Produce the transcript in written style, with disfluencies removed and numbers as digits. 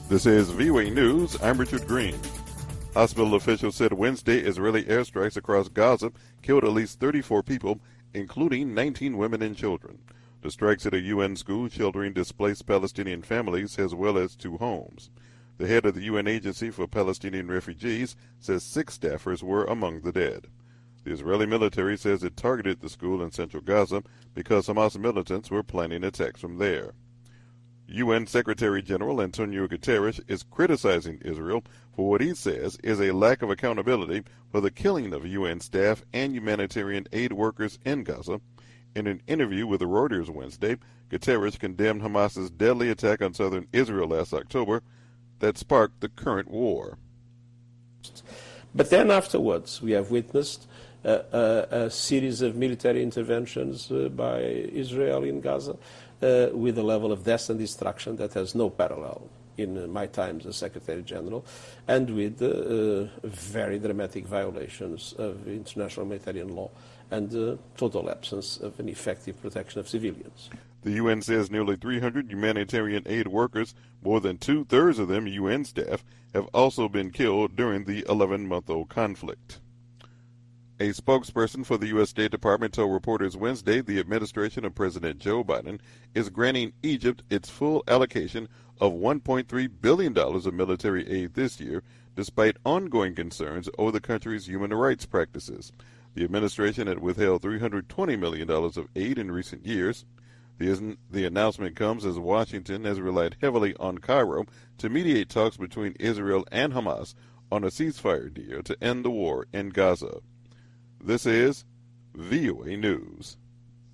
This is VOA News. I'm Richard Green. Hospital officials said Wednesday Israeli airstrikes across Gaza killed at least 34 people, including 19 women and children. The strikes hit a UN school sheltering displaced Palestinian families as well as 2 homes. The head of the UN Agency for Palestinian Refugees says 6 staffers were among the dead. The Israeli military says it targeted the school in central Gaza because Hamas militants were planning attacks from there. UN Secretary General Antonio Guterres is criticizing Israel for what he says is a lack of accountability for the killing of UN staff and humanitarian aid workers in Gaza. In an interview with Reuters Wednesday, Guterres condemned Hamas's deadly attack on southern Israel last October that sparked the current war. But then afterwards, we have witnessed a series of military interventions by Israel in Gaza with a level of death and destruction that has no parallel in my time as Secretary General, and with very dramatic violations of international humanitarian law and total absence of an effective protection of civilians. The UN says nearly 300 humanitarian aid workers, more than 2/3 of them UN staff, have also been killed during the 11-month-old conflict. A spokesperson for the U.S. State Department told reporters Wednesday the administration of President Joe Biden is granting Egypt its full allocation of $1.3 billion of military aid this year, despite ongoing concerns over the country's human rights practices. The administration had withheld $320 million of aid in recent years. The announcement comes as Washington has relied heavily on Cairo to mediate talks between Israel and Hamas on a ceasefire deal to end the war in Gaza. This is VOA News.